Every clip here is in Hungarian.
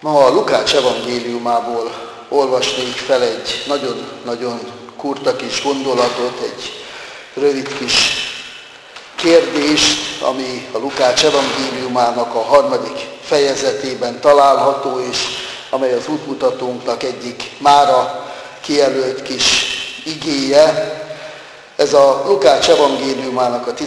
Ma a Lukács evangéliumából olvasnék fel egy nagyon-nagyon kurta kis gondolatot, egy rövid kis kérdést, ami a Lukács evangéliumának a 3. fejezetében található, és amely az útmutatónknak egyik mára kijelölt kis igéje. Ez a Lukács evangéliumának a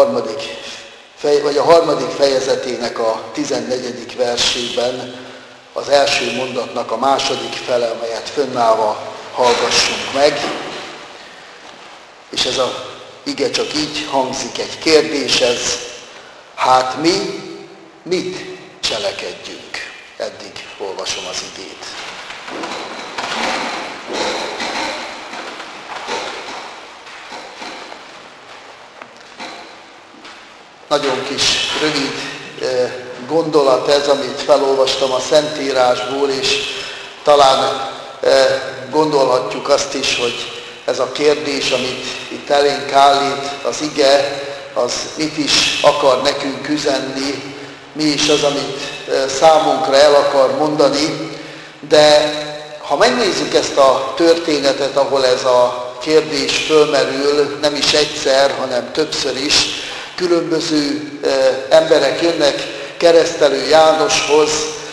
3. fejezetének a 14. versében az első mondatnak a második fele, amelyet fönnállva hallgassunk meg. És ez az ige csak így hangzik, egy kérdés ez: hát mi mit cselekedjünk? Eddig olvasom az igét. Nagyon kis, rövid gondolat ez, amit felolvastam a Szentírásból, és talán gondolhatjuk azt is, hogy ez a kérdés, amit itt elénk állít az ige, az mit is akar nekünk üzenni, mi is az, amit számunkra el akar mondani. De ha megnézzük ezt a történetet, ahol ez a kérdés fölmerül, nem is egyszer, hanem többször is, különböző emberek jönnek Keresztelő Jánoshoz,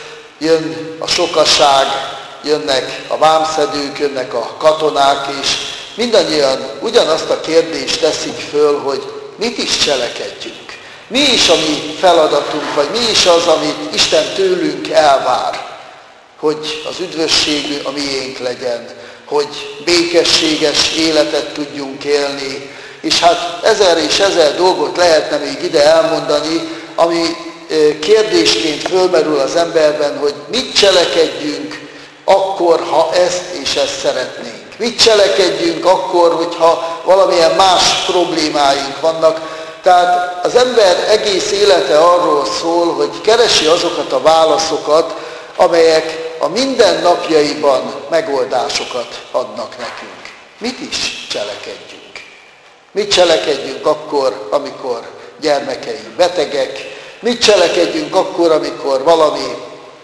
jön a sokaság, jönnek a vámszedők, jönnek a katonák, és mindannyian ugyanazt a kérdést teszik föl, hogy mit is cselekedjünk. Mi is a mi feladatunk, vagy mi is az, amit Isten tőlünk elvár, hogy az üdvösség a miénk legyen, hogy békességes életet tudjunk élni, és hát ezer és ezer dolgot lehetne még ide elmondani, ami kérdésként fölmerül az emberben, hogy mit cselekedjünk akkor, ha ezt és ezt szeretnénk. Mit cselekedjünk akkor, hogyha valamilyen más problémáink vannak. Tehát az ember egész élete arról szól, hogy keresi azokat a válaszokat, amelyek a mindennapjaiban megoldásokat adnak nekünk. Mit is cselekedjünk? Mit cselekedjünk akkor, amikor gyermekeink betegek? Mit cselekedjünk akkor, amikor valami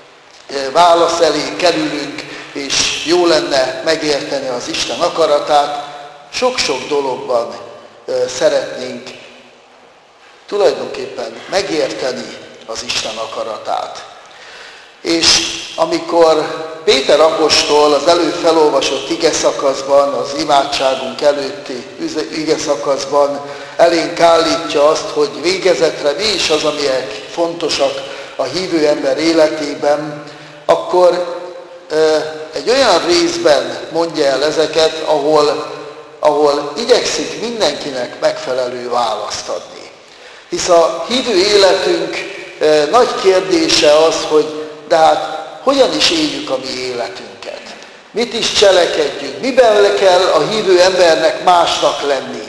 válasz elé kerülünk, és jó lenne megérteni az Isten akaratát? Sok-sok dologban szeretnénk tulajdonképpen megérteni az Isten akaratát. És amikor Péter apostol az előbb felolvasott igeszakaszban, az imádságunk előtti igeszakaszban elénk állítja azt, hogy végezetre mi is az, amelyek fontosak a hívő ember életében, akkor egy olyan részben mondja el ezeket, ahol igyekszik mindenkinek megfelelő választ adni. Hisz a hívő életünk nagy kérdése az, hogy de hát hogyan is éljük a mi életünket? Mit is cselekedjünk? Miben kell a hívő embernek másnak lenni?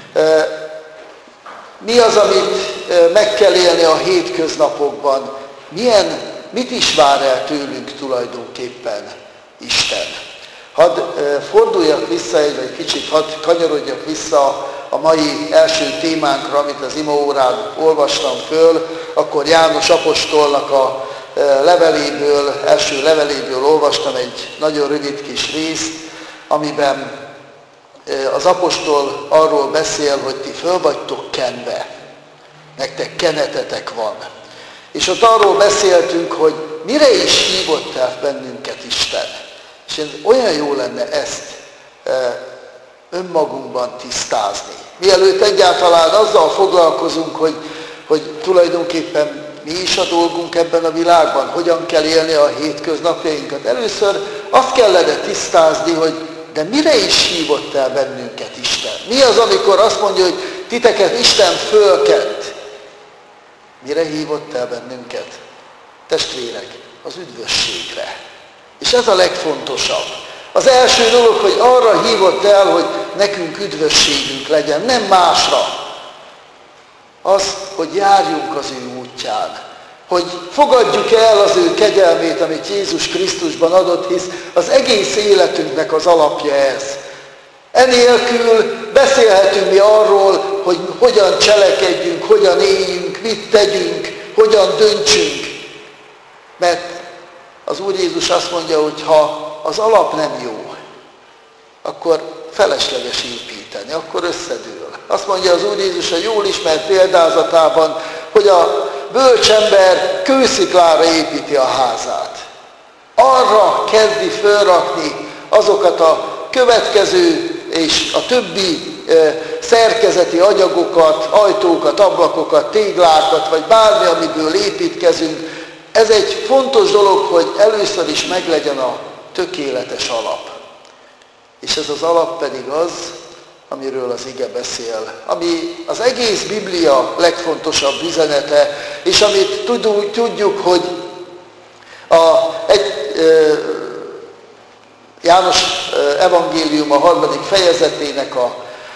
Mi az, amit meg kell élni a hétköznapokban? Mit is vár el tőlünk tulajdonképpen Isten? Hadd forduljak vissza, egy kicsit hadd kanyarodjak vissza a mai első témánkra, amit az imaórán olvastam föl, akkor János apostolnak a első leveléből olvastam egy nagyon rövid kis részt, amiben az apostol arról beszél, hogy ti föl vagytok kenve, nektek kenetetek van. És ott arról beszéltünk, hogy mire is hívott el bennünket Isten. És olyan jó lenne ezt önmagunkban tisztázni. Mielőtt egyáltalán azzal foglalkozunk, hogy tulajdonképpen mi is a dolgunk ebben a világban, hogyan kell élni a hétköznapjainkat. Először azt kellene tisztázni, hogy de mire is hívott el bennünket Isten? Mi az, amikor azt mondja, hogy titeket Isten fölkent? Mire hívott el bennünket? Testvérek, az üdvösségre. És ez a legfontosabb. Az első dolog, hogy arra hívott el, hogy nekünk üdvösségünk legyen, nem másra. Az, hogy járjunk az ő útján. Hogy fogadjuk el az ő kegyelmét, amit Jézus Krisztusban adott, hisz az egész életünknek az alapja ez. Enélkül beszélhetünk mi arról, hogy hogyan cselekedjünk, hogyan éljünk, mit tegyünk, hogyan döntsünk. Mert Az Úr Jézus azt mondja, hogy ha az alap nem jó, akkor felesleges építeni, akkor összedől. Azt mondja az Úr Jézus a jól ismert példázatában, hogy a bölcs ember kősziklára építi a házát. Arra kezdi fölrakni azokat a következő és a többi szerkezeti anyagokat, ajtókat, ablakokat, téglákat, vagy bármi, amiből építkezünk. Ez egy fontos dolog, hogy először is meglegyen a tökéletes alap. És ez az alap pedig az, amiről az ige beszél, ami az egész Biblia legfontosabb üzenete, és amit tudjuk, hogy János evangélium a 3. fejezetének a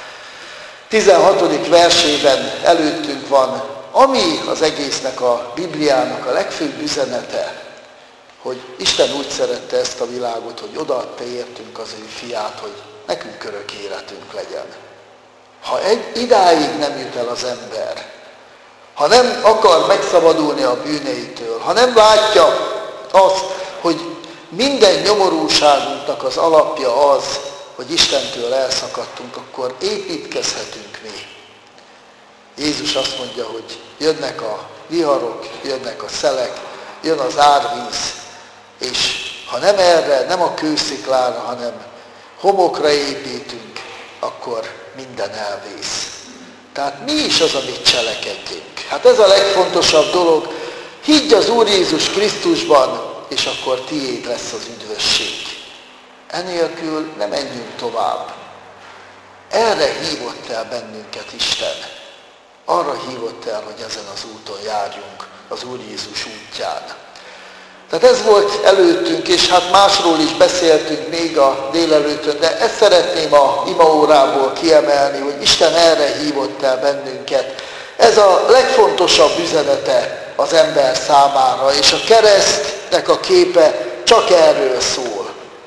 16. versében előttünk van, ami az egésznek a Bibliának a legfőbb üzenete, hogy Isten úgy szerette ezt a világot, hogy odaadta értünk az ő fiát, hogy nekünk örök életünk legyen. Ha idáig nem jut el az ember, ha nem akar megszabadulni a bűneitől, ha nem látja azt, hogy minden nyomorúságunknak az alapja az, hogy Istentől elszakadtunk, akkor építkezhetünk mi. Jézus azt mondja, hogy jönnek a viharok, jönnek a szelek, jön az árvíz, és ha nem erre, nem a kősziklára, hanem homokra építünk, akkor minden elvész. Tehát mi is az, amit cselekedjünk? Hát ez a legfontosabb dolog. Higgy az Úr Jézus Krisztusban, és akkor tiéd lesz az üdvösség. Enélkül nem menjünk tovább. Erre hívott el bennünket Isten. Arra hívott el, hogy ezen az úton járjunk, az Úr Jézus útján. Tehát ez volt előttünk, és hát másról is beszéltünk még a délelőttön, de ezt szeretném a imaórából kiemelni, hogy Isten erre hívott el bennünket. Ez a legfontosabb üzenete az ember számára, és a keresztnek a képe csak erről szól.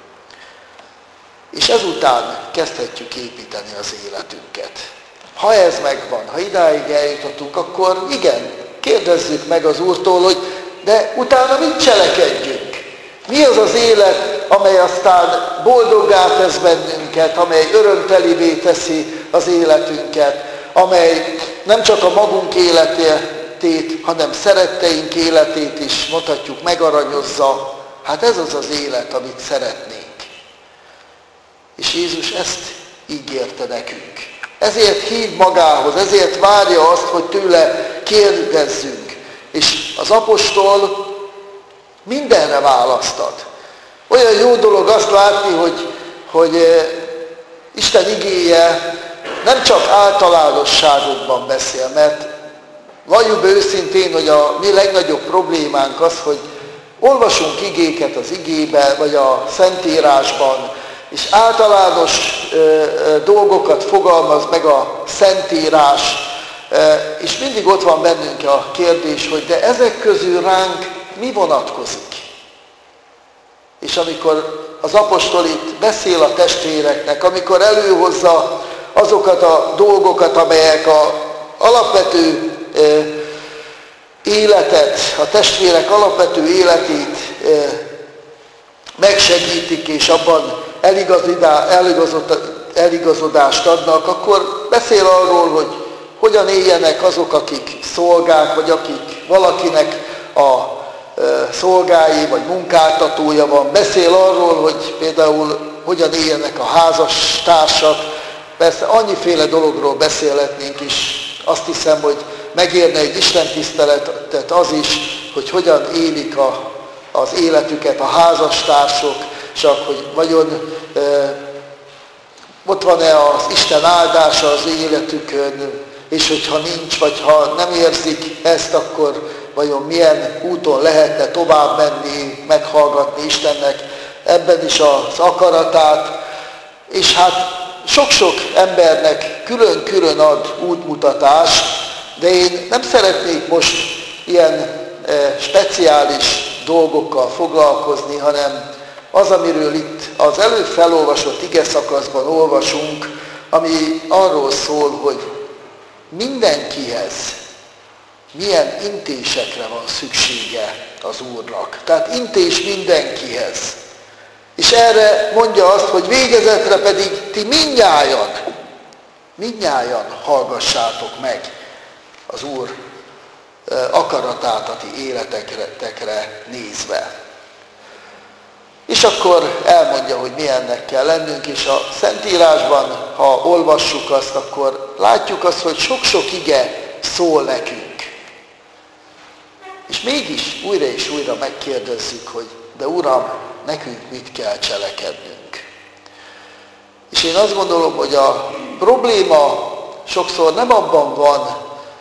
És ezután kezdhetjük építeni az életünket. Ha ez megvan, ha idáig eljutottunk, akkor igen, kérdezzük meg az Úrtól, hogy de utána mit cselekedjünk? Mi az az élet, amely aztán boldoggá tesz bennünket, amely örömtelivé teszi az életünket, amely nem csak a magunk életét, hanem szeretteink életét is, mondhatjuk, megaranyozza. Hát ez az az élet, amit szeretnénk. És Jézus ezt ígérte nekünk. Ezért hív magához, ezért várja azt, hogy tőle kérdezzünk. És az apostol mindenre választ ad. Olyan jó dolog azt látni, hogy Isten igéje nem csak általánosságokban beszél, mert valljuk be őszintén, hogy a mi legnagyobb problémánk az, hogy olvasunk igéket az igébe, vagy a Szentírásban, és általános dolgokat fogalmaz meg a Szentírás, és mindig ott van bennünk a kérdés, hogy de ezek közül ránk mi vonatkozik? És amikor az apostol itt beszél a testvéreknek, amikor előhozza azokat a dolgokat, amelyek az alapvető életet, a testvérek alapvető életét megsegítik, és abban eligazodást adnak, akkor beszél arról, hogy hogyan éljenek azok, akik szolgák, vagy akik valakinek a szolgái, vagy munkáltatója van. Beszél arról, hogy például hogyan éljenek a házastársak. Persze annyiféle dologról beszélhetnénk is. Azt hiszem, hogy megérne egy istentiszteletet az is, hogy hogyan élik az életüket a házastársak, csak hogy vajon ott van-e az Isten áldása az életükön, és hogyha nincs, vagy ha nem érzik ezt, akkor vajon milyen úton lehetne tovább menni, meghallgatni Istennek ebben is az akaratát. És hát sok-sok embernek külön-külön ad útmutatást, de én nem szeretnék most ilyen speciális dolgokkal foglalkozni, hanem az, amiről itt az előbb felolvasott igeszakaszban olvasunk, ami arról szól, hogy mindenkihez milyen intésekre van szüksége az Úrnak. Tehát intés mindenkihez. És erre mondja azt, hogy végezetre pedig ti mindnyájan hallgassátok meg az Úr akaratát a ti életetekre nézve. És akkor elmondja, hogy milyennek kell lennünk, és a Szentírásban, ha olvassuk azt, akkor látjuk azt, hogy sok-sok ige szól nekünk. És mégis újra és újra megkérdezzük, hogy de Uram, nekünk mit kell cselekednünk. És én azt gondolom, hogy a probléma sokszor nem abban van,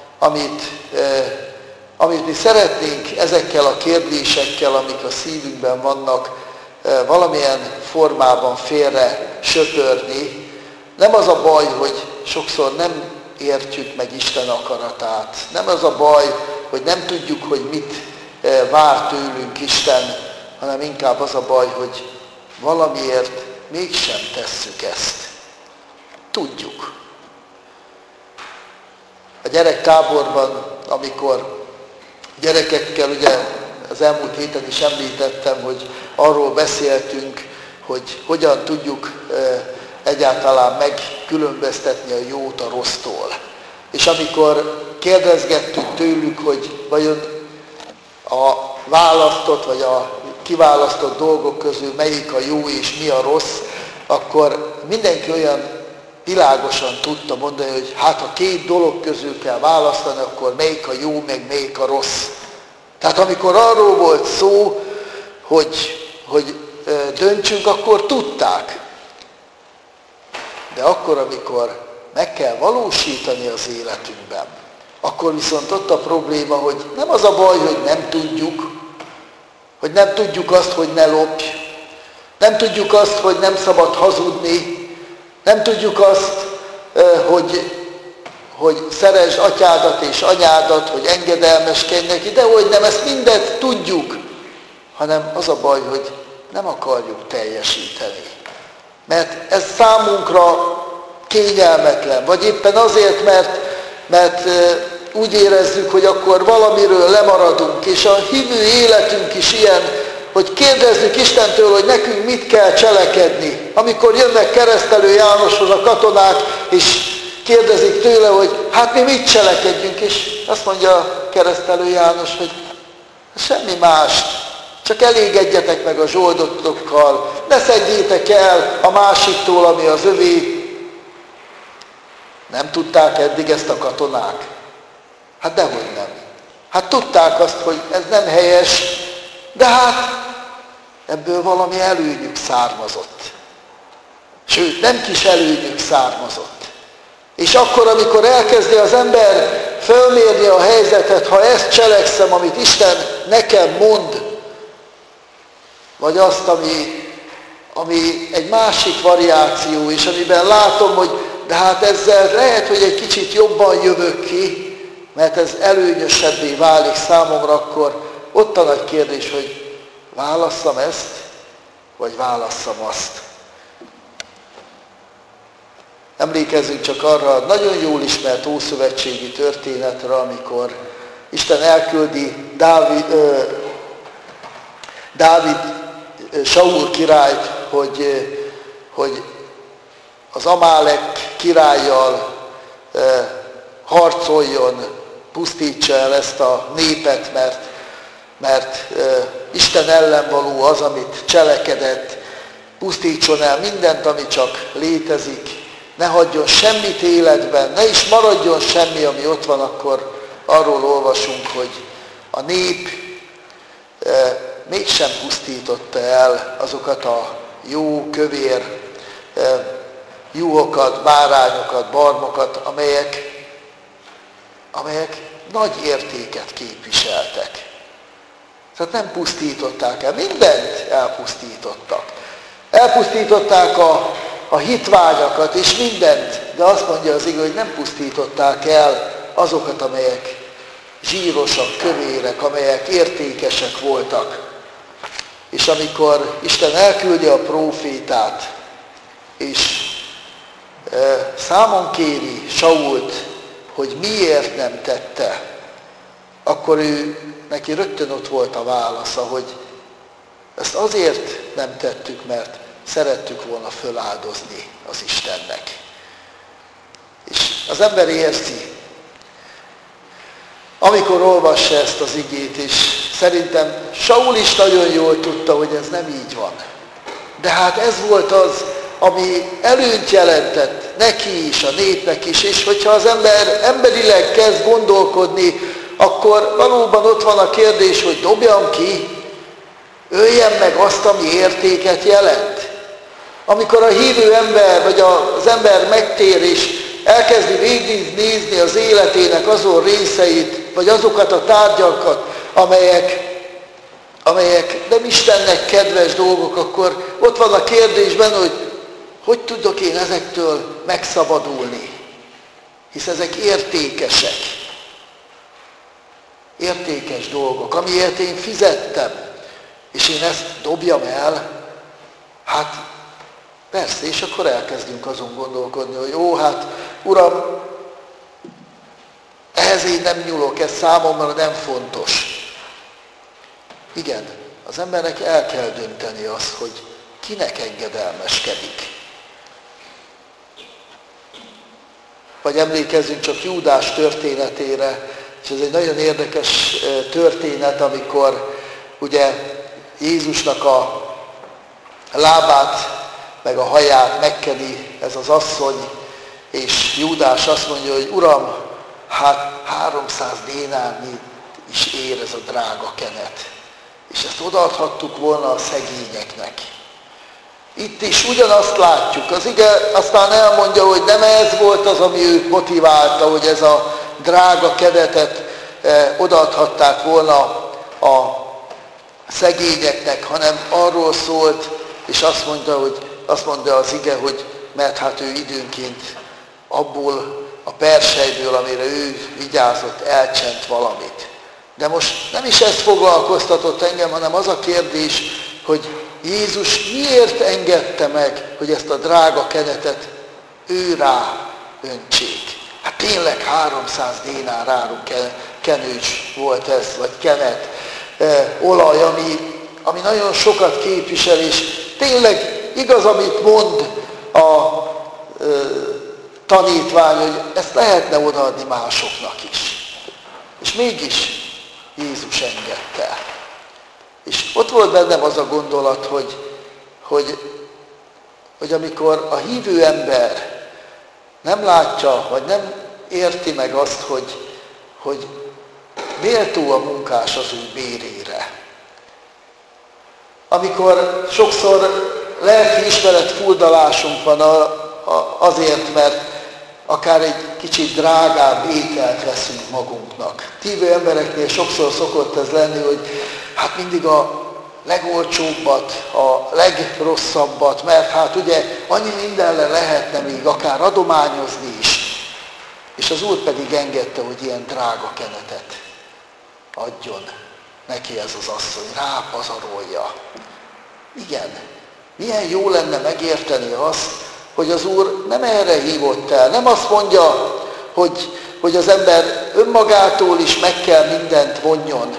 amit mi szeretnénk ezekkel a kérdésekkel, amik a szívünkben vannak, valamilyen formában félre söpörni. Nem az a baj, hogy sokszor nem értjük meg Isten akaratát. Nem az a baj, hogy nem tudjuk, hogy mit vár tőlünk Isten, hanem inkább az a baj, hogy valamiért mégsem tesszük ezt. Tudjuk. A gyerektáborban, amikor gyerekekkel, ugye az elmúlt héten is említettem, hogy arról beszéltünk, hogy hogyan tudjuk egyáltalán megkülönböztetni a jót a rossztól. És amikor kérdezgettük tőlük, hogy vajon a választott vagy a kiválasztott dolgok közül melyik a jó és mi a rossz, akkor mindenki olyan világosan tudta mondani, hogy hát ha két dolog közül kell választani, akkor melyik a jó, meg melyik a rossz. Tehát amikor arról volt szó, hogy döntsünk, akkor tudták. De akkor, amikor meg kell valósítani az életünkben, akkor viszont ott a probléma, hogy nem az a baj, hogy nem tudjuk azt, hogy ne lopj, nem tudjuk azt, hogy nem szabad hazudni, nem tudjuk azt, hogy szeresd atyádat és anyádat, hogy engedelmeskedj neki, de hogy nem, ezt mindent tudjuk, hanem az a baj, hogy nem akarjuk teljesíteni. Mert ez számunkra kényelmetlen, vagy éppen azért, mert úgy érezzük, hogy akkor valamiről lemaradunk, és a hívő életünk is ilyen, hogy kérdezzük Istentől, hogy nekünk mit kell cselekedni. Amikor jönnek Keresztelő Jánoshoz a katonák, és kérdezik tőle, hogy hát mi mit cselekedjünk, és azt mondja Keresztelő János, hogy semmi mást, csak elégedjetek meg a zsoldotokkal, ne szedjétek el a másiktól, ami az övé. Nem tudták eddig ezt a katonák? Hát dehogy nem. Hát tudták azt, hogy ez nem helyes, de hát ebből valami előnyük származott. Sőt, nem kis előnyük származott. És akkor, amikor elkezdi az ember fölmérni a helyzetet, ha ezt cselekszem, amit Isten nekem mond, vagy azt, ami egy másik variáció, és amiben látom, hogy de hát ezzel lehet, hogy egy kicsit jobban jövök ki, mert ez előnyösebbé válik számomra, akkor ott a nagy kérdés, hogy válasszam ezt, vagy válasszam azt. Emlékezzünk csak arra a nagyon jól ismert ószövetségi történetre, amikor Isten elküldi Dávid Saul királyt, hogy az Amálek királlyal harcoljon, pusztítsa el ezt a népet, mert Isten ellen való az, amit cselekedett, pusztítson el mindent, ami csak létezik, ne hagyjon semmit életben, ne is maradjon semmi, ami ott van, akkor arról olvasunk, hogy a nép mégsem pusztította el azokat a jó, kövér juhokat, bárányokat, barmokat, amelyek nagy értéket képviseltek. Tehát nem pusztították el, mindent elpusztítottak. Elpusztították a hitványakat és mindent, de azt mondja az ige, hogy nem pusztították el azokat, amelyek zsírosak, kövérek, amelyek értékesek voltak. És amikor Isten elküldi a prófétát, és számon kéri Sault, hogy miért nem tette, akkor neki rögtön ott volt a válasza, hogy ezt azért nem tettük, mert szerettük volna föláldozni az Istennek. És az ember érzi, amikor olvassa ezt az igét, és szerintem Saul is nagyon jól tudta, hogy ez nem így van. De hát ez volt az, ami előnyt jelentett neki is, a népnek is, és hogyha az ember emberileg kezd gondolkodni, akkor valóban ott van a kérdés, hogy dobjam ki, öljem meg azt, ami értéket jelent. Amikor a hívő ember, vagy az ember megtér, és elkezdi végignézni az életének azon részeit, vagy azokat a tárgyakat, amelyek nem Istennek kedves dolgok, akkor ott van a kérdésben, hogy tudok én ezektől megszabadulni? Hisz ezek értékesek. Értékes dolgok, amiért én fizettem, és én ezt dobjam el, hát persze, és akkor elkezdünk azon gondolkodni, hogy jó, hát Uram, ehhez én nem nyúlok, ez számomra nem fontos. Igen, az embernek el kell dönteni azt, hogy kinek engedelmeskedik. Vagy emlékezzünk csak Júdás történetére, és ez egy nagyon érdekes történet, amikor ugye Jézusnak a lábát, meg a haját megkeni ez az asszony, és Júdás azt mondja, hogy Uram, hát 300 dénárnyi is ér ez a drága kenet. És ezt odaadhattuk volna a szegényeknek. Itt is ugyanazt látjuk. Az ige aztán elmondja, hogy nem ez volt az, ami őt motiválta, hogy ez a drága kenetet odaadhatták volna a szegényeknek, hanem arról szólt, és azt mondja az ige, hogy mert hát ő időnként abból a persejből, amire ő vigyázott, elcsent valamit. De most nem is ez foglalkoztatott engem, hanem az a kérdés, hogy Jézus miért engedte meg, hogy ezt a drága kenetet ő rá öntsék. Hát tényleg 300 dénár áru kenőcs volt ez, vagy kenet, olaj, ami nagyon sokat képvisel, és tényleg igaz, amit mond a tanítvány, hogy ezt lehetne odaadni másoknak is. És mégis Jézus engedte. És ott volt bennem az a gondolat, hogy amikor a hívő ember nem látja, vagy nem érti meg azt, hogy méltó a munkás az ő bérére. Amikor sokszor lelkiismeret furdalásunk van azért, mert akár egy kicsit drágább ételt veszünk magunknak. Hívő embereknél sokszor szokott ez lenni, hogy hát mindig a legolcsóbbat, a legrosszabbat, mert hát ugye annyi mindenre lehetne még akár adományozni is. És az Úr pedig engedte, hogy ilyen drága kenetet adjon neki ez az asszony, rápazarolja. Igen, milyen jó lenne megérteni azt, hogy az Úr nem erre hívott el, nem azt mondja, hogy az ember önmagától is meg kell mindent vonjon.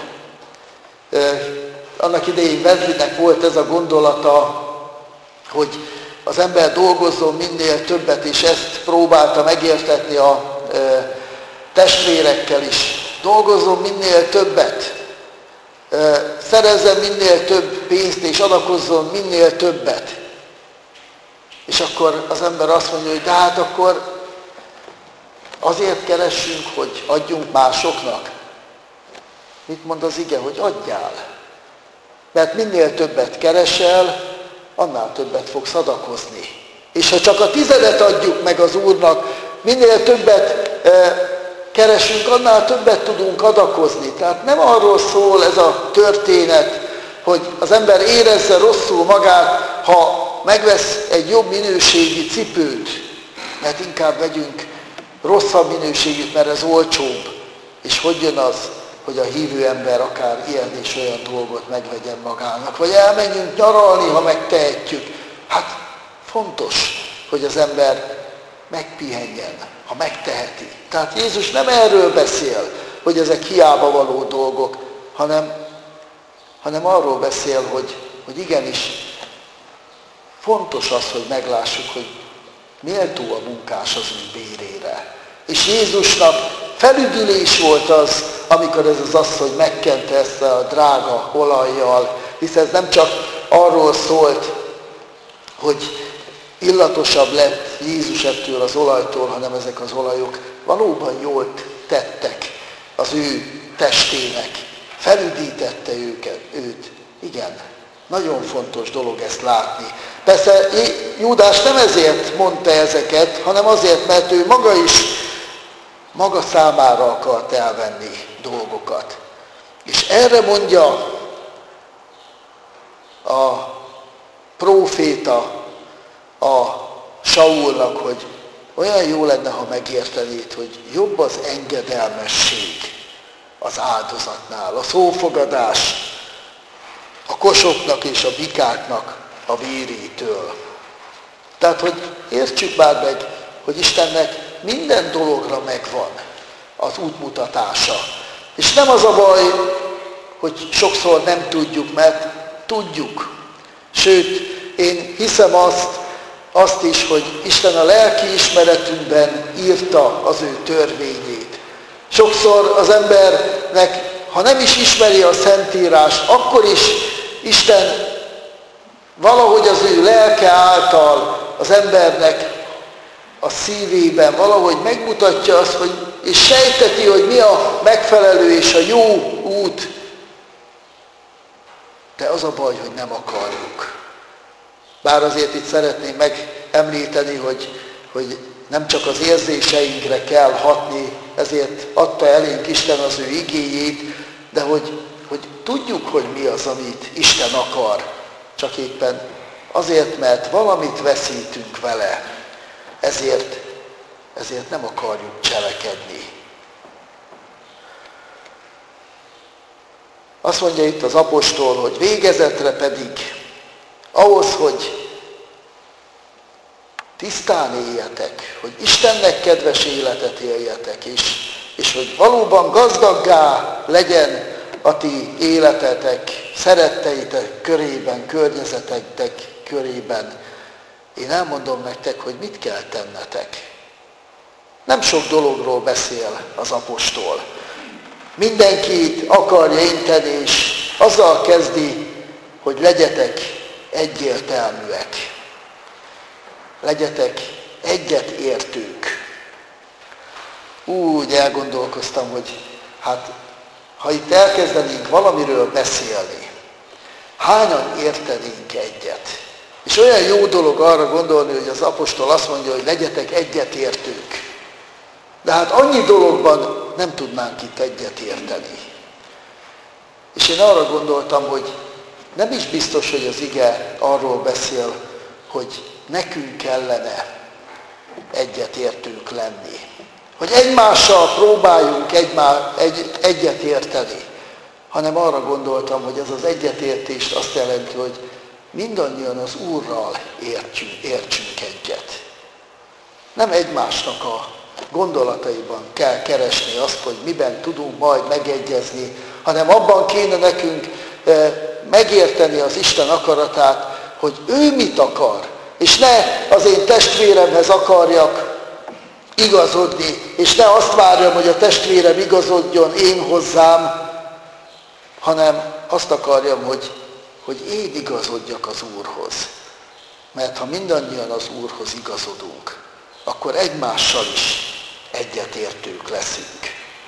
Annak idején Wesleynek volt ez a gondolata, hogy az ember dolgozzon minél többet, és ezt próbálta megértetni a testvérekkel is. Dolgozzon minél többet, szerezzen minél több pénzt, és adakozzon minél többet. És akkor az ember azt mondja, hogy de hát akkor azért keressünk, hogy adjunk másoknak. Mit mond az ige, hogy adjál? Mert minél többet keresel, annál többet fogsz adakozni. És ha csak a 10 adjuk meg az Úrnak, minél többet keresünk, annál többet tudunk adakozni. Tehát nem arról szól ez a történet, hogy az ember érezze rosszul magát, ha megvesz egy jobb minőségű cipőt, mert inkább vegyünk rosszabb minőségűt, mert ez olcsóbb. És hogy jön az, hogy a hívő ember akár ilyen és olyan dolgot megvegyen magának. Vagy elmenjünk nyaralni, ha megtehetjük. Hát fontos, hogy az ember megpihenjen, ha megteheti. Tehát Jézus nem erről beszél, hogy ezek hiába való dolgok, hanem arról beszél, hogy igenis fontos az, hogy meglássuk, hogy méltó a munkás az ő bérére. És Jézusnak felüdülés volt az, amikor ez az asszony megkente ezt a drága olajjal, hisz ez nem csak arról szólt, hogy illatosabb lett Jézus ettől az olajtól, hanem ezek az olajok valóban jól tettek az ő testének. Felüdítette őt. Igen, nagyon fontos dolog ezt látni. Persze Júdás nem ezért mondta ezeket, hanem azért, mert ő maga számára akart elvenni dolgokat. És erre mondja a próféta a Saulnak, hogy olyan jó lenne, ha megértenéd, hogy jobb az engedelmesség az áldozatnál, a szófogadás a kosoknak és a bikáknak a vérétől. Tehát, hogy értsük már meg, hogy Istennek minden dologra megvan az útmutatása. És nem az a baj, hogy sokszor nem tudjuk, mert tudjuk. Sőt, én hiszem azt is, hogy Isten a lelki ismeretünkben írta az ő törvényét. Sokszor az embernek, ha nem is ismeri a Szentírást, akkor is Isten valahogy az ő lelke által az embernek a szívében valahogy megmutatja azt, és sejteti, hogy mi a megfelelő és a jó út. De az a baj, hogy nem akarjuk. Bár azért itt szeretném megemlíteni, hogy nem csak az érzéseinkre kell hatni, ezért adta elénk Isten az ő igéjét, de hogy tudjuk, hogy mi az, amit Isten akar. Csak éppen azért, mert valamit veszítünk vele, ezért nem akarjuk cselekedni. Azt mondja itt az apostol, hogy végezetre pedig ahhoz, hogy tisztán éljetek, hogy Istennek kedves életet éljetek, és hogy valóban gazdaggá legyen a ti életetek, szeretteitek körében, környezetetek körében. Én elmondom nektek, hogy mit kell tennetek. Nem sok dologról beszél az apostol. Mindenkit akarja inteni, és azzal kezdi, hogy legyetek egyértelműek. Legyetek egyetértők. Úgy elgondolkoztam, hogy ha itt elkezdenénk valamiről beszélni, hányan értenénk egyet? És olyan jó dolog arra gondolni, hogy az apostol azt mondja, hogy legyetek egyetértők. De annyi dologban nem tudnánk itt egyetérteni. És én arra gondoltam, hogy nem is biztos, hogy az ige arról beszél, hogy nekünk kellene egyetértők lenni. Hogy egymással próbáljunk egyetérteni. Hanem arra gondoltam, hogy ez az egyetértést azt jelenti, hogy mindannyian az Úrral értsünk egyet. Nem egymásnak a gondolataiban kell keresni azt, hogy miben tudunk majd megegyezni, hanem abban kéne nekünk megérteni az Isten akaratát, hogy ő mit akar, és ne az én testvéremhez akarjak igazodni, és ne azt várjam, hogy a testvérem igazodjon én hozzám, hanem azt akarjam, hogy én igazodjak az Úrhoz. Mert ha mindannyian az Úrhoz igazodunk, akkor egymással is egyetértők leszünk.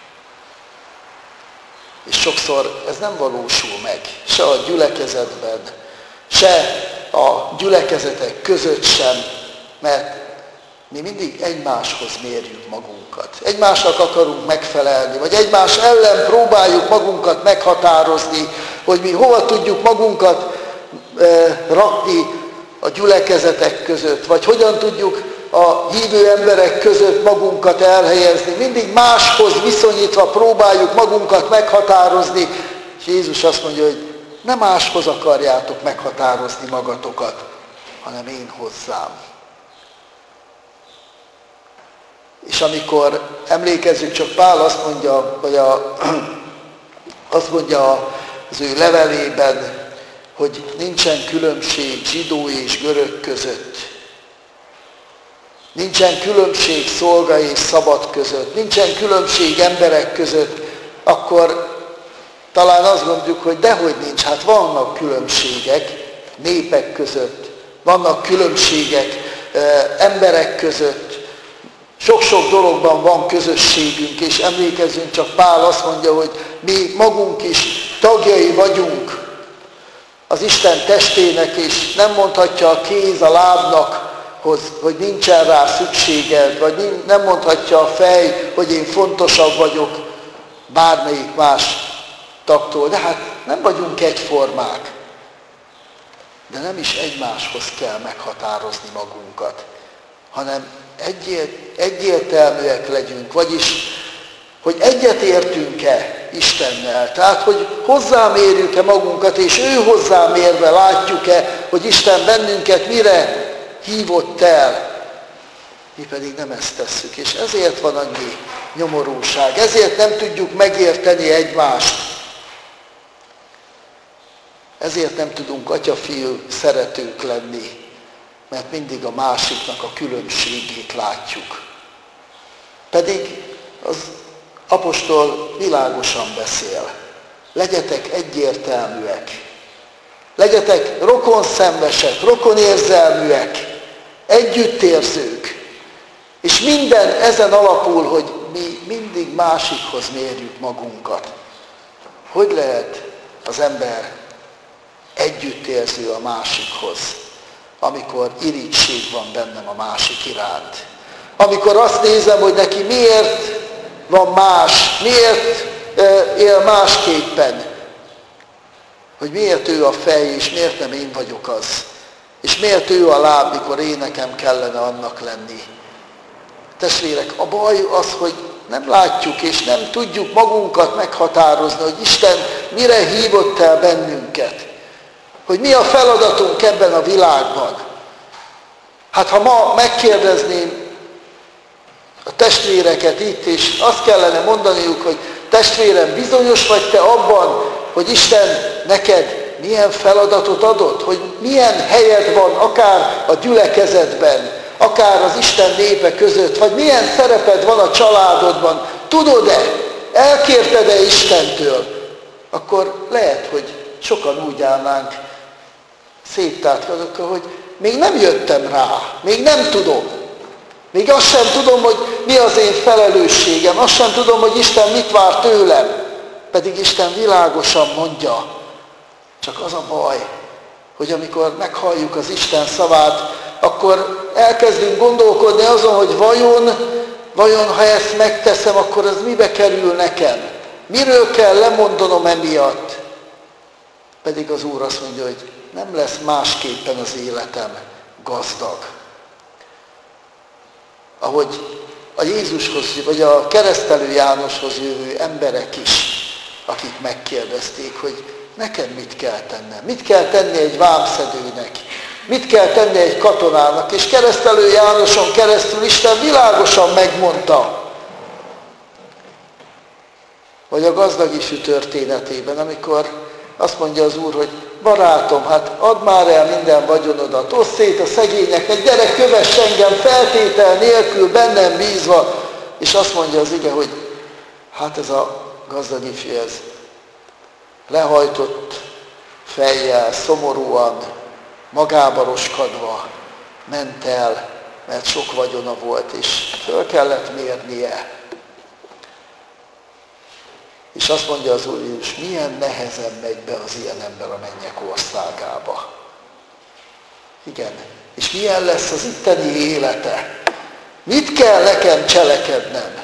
És sokszor ez nem valósul meg, se a gyülekezetben, se a gyülekezetek között sem, mert mi mindig egymáshoz mérjük magunkat. Egymásnak akarunk megfelelni, vagy egymás ellen próbáljuk magunkat meghatározni, hogy mi hova tudjuk magunkat rakni a gyülekezetek között, vagy hogyan tudjuk a hívő emberek között magunkat elhelyezni. Mindig máshoz viszonyítva próbáljuk magunkat meghatározni, és Jézus azt mondja, hogy nem máshoz akarjátok meghatározni magatokat, hanem én hozzám. És amikor emlékezzük, csak Pál azt mondja, vagy azt mondja az ő levelében, hogy nincsen különbség zsidó és görög között. Nincsen különbség szolga és szabad között. Nincsen különbség emberek között. Akkor talán azt gondoljuk, hogy dehogy nincs. Hát vannak különbségek népek között. Vannak különbségek emberek között. Sok-sok dologban van közösségünk, és emlékezzünk, csak Pál azt mondja, hogy mi magunk is tagjai vagyunk az Isten testének, és nem mondhatja a kéz a lábnak, hogy nincsen rá szükséged, vagy nem mondhatja a fej, hogy én fontosabb vagyok bármelyik más tagtól. De hát nem vagyunk egyformák, de nem is egymáshoz kell meghatározni magunkat, hanem egyértelműek legyünk, vagyis, hogy egyetértünk-e Istennel. Tehát, hogy hozzámérjük-e magunkat, és ő hozzámérve látjuk-e, hogy Isten bennünket mire hívott el. Mi pedig nem ezt tesszük, és ezért van annyi nyomorúság, ezért nem tudjuk megérteni egymást. Ezért nem tudunk atya-fiú szeretők lenni, mert mindig a másiknak a különbségét látjuk. Pedig az apostol világosan beszél. Legyetek egyértelműek. Legyetek rokonszenvesek, rokonérzelműek, együttérzők. És minden ezen alapul, hogy mi mindig másikhoz mérjük magunkat. Hogy lehet az ember együttérző a másikhoz, amikor irigység van bennem a másik iránt? Amikor azt nézem, hogy neki miért van más, miért él másképpen, hogy miért ő a fej, és miért nem én vagyok az, és miért ő a láb, mikor én nekem kellene annak lenni. Testvérek, a baj az, hogy nem látjuk, és nem tudjuk magunkat meghatározni, hogy Isten mire hívott el bennünket, hogy mi a feladatunk ebben a világban. Hát ha ma megkérdezném a testvéreket itt, és azt kellene mondaniuk, hogy testvérem, bizonyos vagy te abban, hogy Isten neked milyen feladatot adott, hogy milyen helyed van akár a gyülekezetben, akár az Isten népe között, vagy milyen szereped van a családodban, tudod-e, elkérted-e Istentől, akkor lehet, hogy sokan úgy állnánk széttátkozokkal, hogy még nem jöttem rá, még nem tudom. Még azt sem tudom, hogy mi az én felelősségem, azt sem tudom, hogy Isten mit vár tőlem. Pedig Isten világosan mondja. Csak az a baj, hogy amikor meghalljuk az Isten szavát, akkor elkezdünk gondolkodni azon, hogy vajon ha ezt megteszem, akkor az mibe kerül nekem? Miről kell lemondanom emiatt? Pedig az Úr azt mondja, hogy nem lesz másképpen az életem gazdag. Ahogy a Jézushoz, vagy a keresztelő Jánoshoz jövő emberek is, akik megkérdezték, hogy nekem mit kell tennem? Mit kell tenni egy vámszedőnek? Mit kell tenni egy katonának? És keresztelő Jánoson keresztül Isten világosan megmondta. Vagy a gazdag ifjú történetében, amikor azt mondja az Úr, hogy barátom, hát add már el minden vagyonodat, oszd szét a szegényeknek, gyere, kövess engem feltétel nélkül, bennem bízva. És azt mondja az ige, hogy hát ez a gazdag ifjú, ez lehajtott fejjel, szomorúan, magába roskadva ment el, mert sok vagyona volt, és föl kellett mérnie. És azt mondja az Úr Jézus, milyen nehezen megy be az ilyen ember a mennyek országába. Igen. És milyen lesz az itteni élete? Mit kell nekem cselekednem?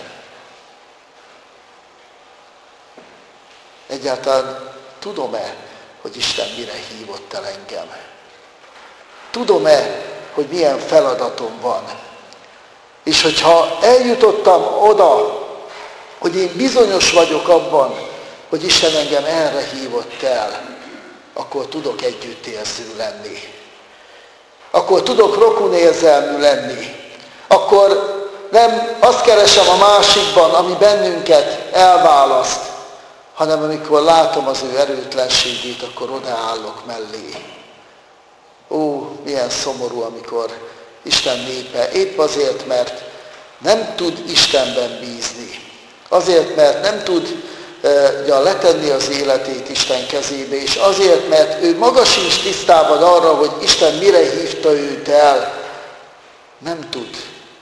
Egyáltalán tudom-e, hogy Isten mire hívott el engem? Tudom-e, hogy milyen feladatom van? És hogyha eljutottam oda, hogy én bizonyos vagyok abban, hogy Isten engem erre hívott el, akkor tudok együttérző lenni. Akkor tudok rokonérzelmű lenni. Akkor nem azt keresem a másikban, ami bennünket elválaszt, hanem amikor látom az ő erőtlenségét, akkor odaállok mellé. Ó, milyen szomorú, amikor Isten népe épp azért, mert nem tud Istenben bízni. Azért, mert nem tudja letenni az életét Isten kezébe, és azért, mert ő maga sincs tisztában arra, hogy Isten mire hívta őt el, nem tud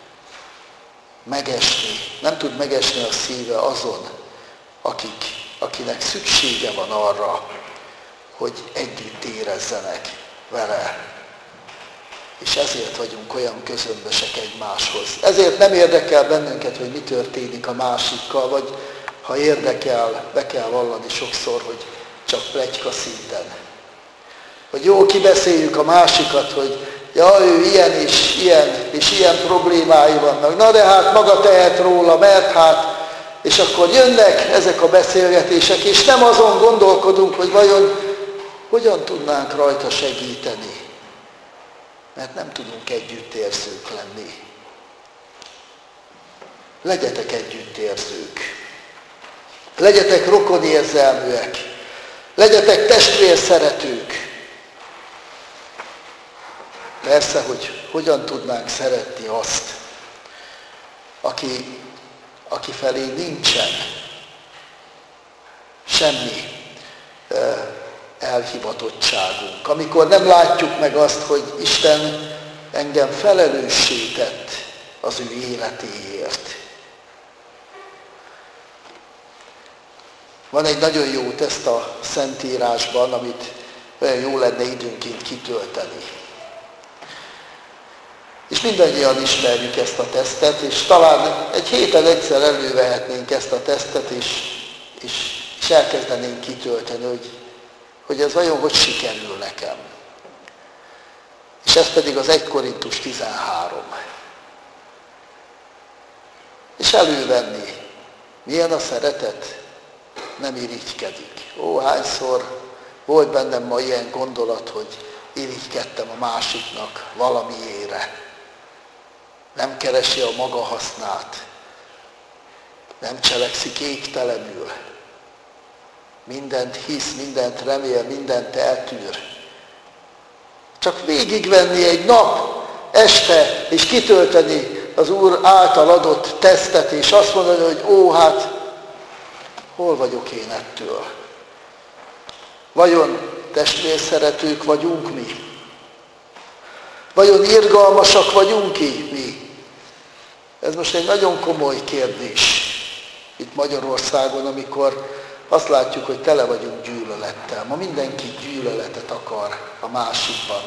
megesni a szíve azon, akinek szüksége van arra, hogy együtt érezzenek vele. És ezért vagyunk olyan közömbösek egymáshoz. Ezért nem érdekel bennünket, hogy mi történik a másikkal, vagy ha érdekel, be kell vallani sokszor, hogy csak pletyka szinten. Hogy jól kibeszéljük a másikat, hogy ja, ő ilyen és ilyen problémái vannak. Na de hát maga tehet róla, mert hát, és akkor jönnek ezek a beszélgetések, és nem azon gondolkodunk, hogy vajon hogyan tudnánk rajta segíteni. Mert nem tudunk együttérzők lenni. Legyetek együttérzők. Legyetek rokonérzelműek. Legyetek testvérszeretők. Persze, hogy hogyan tudnánk szeretni azt, aki felé nincsen semmi elhivatottságunk. Amikor nem látjuk meg azt, hogy Isten engem felelőssé tett az ő életéért. Van egy nagyon jó teszt a Szentírásban, amit olyan jó lenne időnként kitölteni. És mindannyian ismerjük ezt a tesztet, és talán egy héten egyszer elővehetnénk ezt a tesztet, és elkezdenénk kitölteni, hogy ez vajon hogy sikerül nekem. És ez pedig az 1 Korintus 13. És elővenni, milyen a szeretet, nem irigykedik. Ó, hányszor volt bennem ma ilyen gondolat, hogy irigykedtem a másiknak valamiére. Nem keresi a maga hasznát. Nem cselekszik égtelenül. Mindent hisz, mindent remél, mindent eltűr. Csak végigvenni egy nap, este, és kitölteni az Úr által adott tesztet, és azt mondani, hogy ó, hát, hol vagyok én ettől? Vajon testvérszeretők vagyunk mi? Vajon irgalmasak vagyunk mi? Ez most egy nagyon komoly kérdés itt Magyarországon, amikor azt látjuk, hogy tele vagyunk gyűlölettel. Ma mindenki gyűlöletet akar a másikban.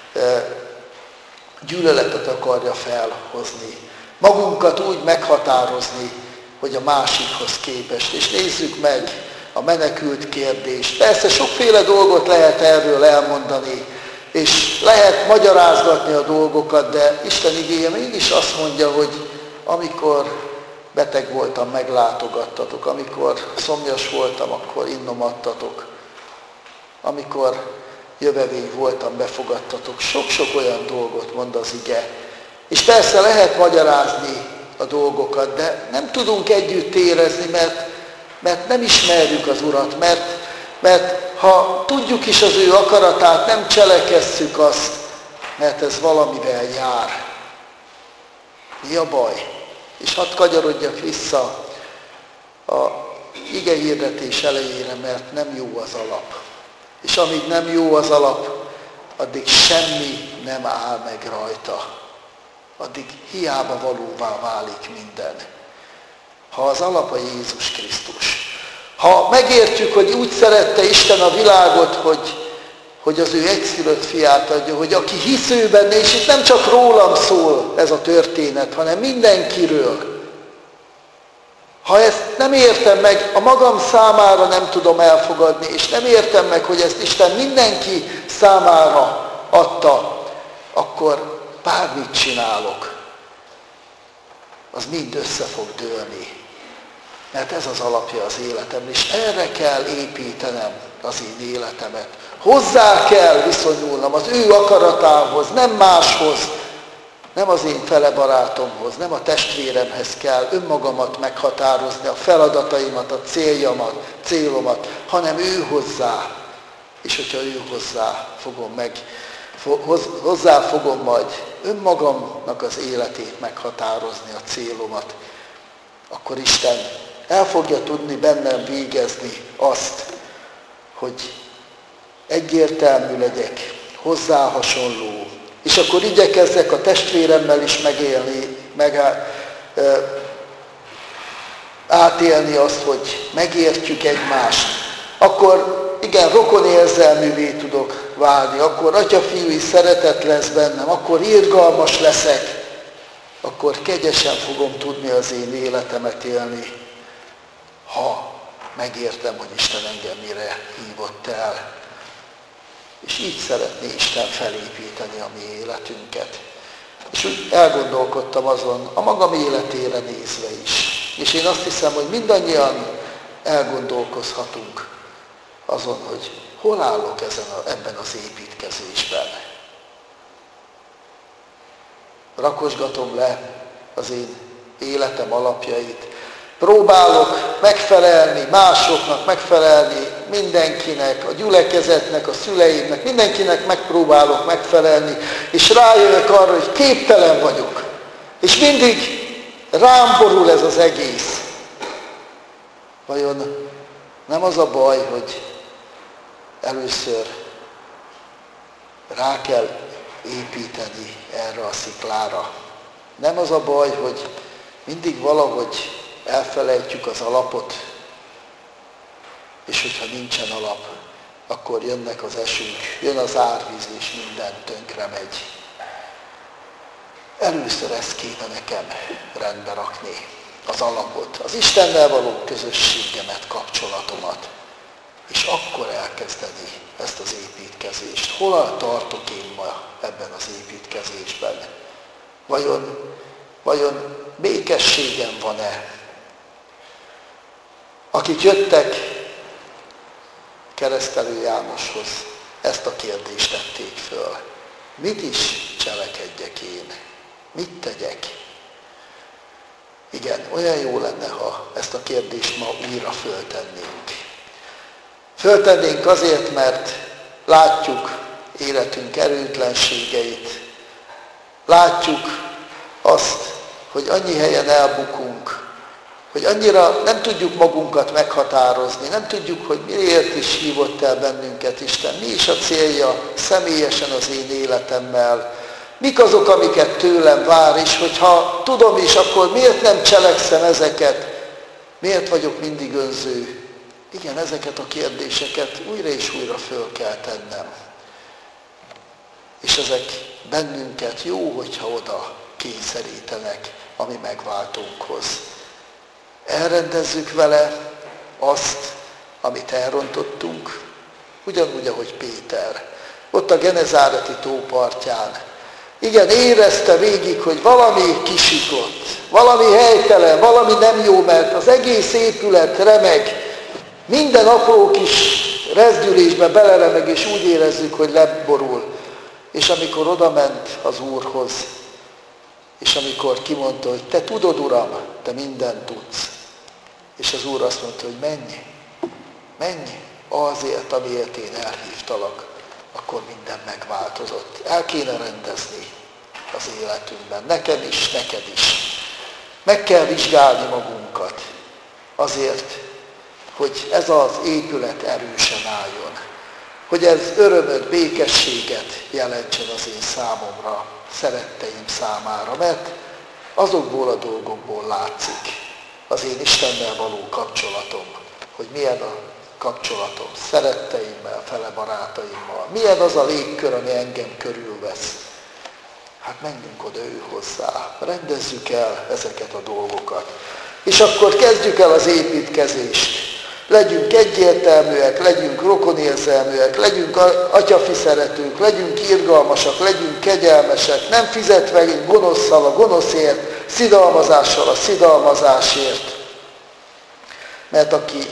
Gyűlöletet akarja felhozni. Magunkat úgy meghatározni, hogy a másikhoz képest. És nézzük meg a menekült kérdést. Persze sokféle dolgot lehet erről elmondani, és lehet magyarázgatni a dolgokat, de Isten igéje mégis azt mondja, hogy amikor beteg voltam, meglátogattatok, amikor szomjas voltam, akkor innom adtatok, amikor jövevény voltam, befogadtatok. Sok-sok olyan dolgot mond az ige. És persze lehet magyarázni a dolgokat, de nem tudunk együtt érezni, mert nem ismerjük az Urat, mert ha tudjuk is az ő akaratát, nem cselekesszük azt, mert ez valamivel jár. Mi a baj? És hadd kanyarodjak vissza a igehirdetés elejére, mert nem jó az alap. És amíg nem jó az alap, addig semmi nem áll meg rajta. Addig hiába valóvá válik minden. Ha az alap a Jézus Krisztus. Ha megértjük, hogy úgy szerette Isten a világot, hogy az ő egyszülött fiát adja, hogy aki hisz ő benne, és itt nem csak rólam szól ez a történet, hanem mindenkiről. Ha ezt nem értem meg, a magam számára nem tudom elfogadni, és nem értem meg, hogy ezt Isten mindenki számára adta, akkor bármit csinálok, az mind össze fog dőlni. Mert ez az alapja az életem, és erre kell építenem az én életemet. Hozzá kell viszonyulnom az ő akaratához, nem máshoz. Nem az én fele barátomhoz, nem a testvéremhez kell önmagamat meghatározni, a feladataimat, a célomat, hanem ő hozzá. És hogyha ő hozzá fogom majd önmagamnak az életét meghatározni, a célomat, akkor Isten el fogja tudni bennem végezni azt, hogy egyértelmű legyek, hozzá hasonló, és akkor igyekezzek a testvéremmel is megélni, átélni azt, hogy megértjük egymást. Akkor igen, rokon érzelművé tudok válni, akkor atya-fiúi szeretet lesz bennem, akkor irgalmas leszek, akkor kegyesen fogom tudni az én életemet élni, ha megértem, hogy Isten engem mire hívott el. És így szeretné Isten felépíteni a mi életünket. És úgy elgondolkodtam azon, a magam életére nézve is. És én azt hiszem, hogy mindannyian elgondolkozhatunk azon, hogy hol állok ebben az építkezésben. Rakosgatom le az én életem alapjait. Próbálok megfelelni másoknak, megfelelni mindenkinek, a gyülekezetnek, a szüleimnek, mindenkinek megpróbálok megfelelni, és rájövök arra, hogy képtelen vagyok. És mindig rám borul ez az egész. Vajon nem az a baj, hogy először rá kell építeni erre a sziklára? Nem az a baj, hogy mindig valahogy elfelejtjük az alapot, és hogyha nincsen alap, akkor jönnek az esők, jön az árvíz, és minden tönkre megy. Először ezt kéne nekem rendbe rakni, az alapot, az Istennel való közösségemet, kapcsolatomat, és akkor elkezdeni ezt az építkezést. Hol tartok én ma ebben az építkezésben? Vajon békességem van-e? Akik jöttek Keresztelő Jánoshoz, ezt a kérdést tették föl. Mit is cselekedjek én? Mit tegyek? Igen, olyan jó lenne, ha ezt a kérdést ma újra föltennénk. Föltennénk azért, mert látjuk életünk erőtlenségeit, látjuk azt, hogy annyi helyen elbukunk, hogy annyira nem tudjuk magunkat meghatározni, nem tudjuk, hogy miért is hívott el bennünket Isten, mi is a célja személyesen az én életemmel, mik azok, amiket tőlem vár, és hogyha tudom is, akkor miért nem cselekszem ezeket, miért vagyok mindig önző. Igen, ezeket a kérdéseket újra és újra föl kell tennem. És ezek bennünket jó, hogyha oda kényszerítenek a mi megváltónkhoz. Elrendezzük vele azt, amit elrontottunk, ugyanúgy, ahogy Péter. Ott a Genezáreti tó partján. Igen, érezte végig, hogy valami kisikott, valami helytelen, valami nem jó, mert az egész épület remeg, minden apró kis rezdülésbe beleremeg, és úgy érezzük, hogy leborul. És amikor odament az Úrhoz, és amikor kimondta, hogy te tudod, Uram, te mindent tudsz. És az Úr azt mondta, hogy menj azért, amiért én elhívtalak, akkor minden megváltozott. El kéne rendezni az életünkben, nekem is, neked is. Meg kell vizsgálni magunkat azért, hogy ez az épület erősen álljon. Hogy ez örömöt, békességet jelentsen az én számomra, szeretteim számára, mert azokból a dolgokból látszik az én Istennel való kapcsolatom, hogy milyen a kapcsolatom szeretteimmel, fele barátaimmal, milyen az a légkör, ami engem körülvesz. Hát menjünk oda ő hozzá, rendezzük el ezeket a dolgokat. És akkor kezdjük el az építkezést. Legyünk egyértelműek, legyünk rokonérzelműek, legyünk atyafi szeretők, legyünk irgalmasak, legyünk kegyelmesek, nem fizetve gonoszszal a gonoszért, szidalmazással a szidalmazásért. Mert aki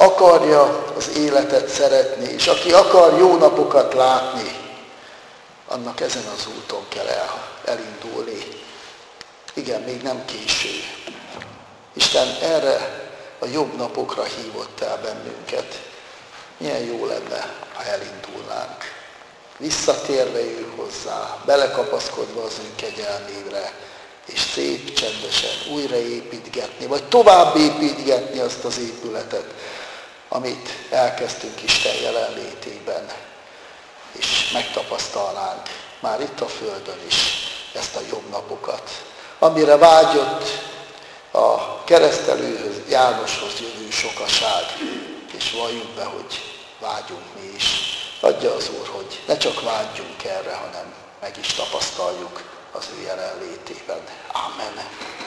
akarja az életet szeretni, és aki akar jó napokat látni, annak ezen az úton kell elindulni. Igen, még nem késő. Isten erre a jobb napokra hívott el bennünket. Milyen jó lenne, ha elindulnánk. Visszatérve ő hozzá, belekapaszkodva az ő kegyelmére, és szép, csendesen újraépítgetni, vagy tovább építgetni azt az épületet, amit elkezdtünk Isten jelenlétében, és megtapasztalnánk már itt a Földön is ezt a jobb napokat, amire vágyott a keresztelőhöz, Jánoshoz jövő sokaság, és valljuk be, hogy vágyunk mi is. Adja az Úr, hogy ne csak vágyjunk erre, hanem meg is tapasztaljuk az ő jelenlétében. Amen.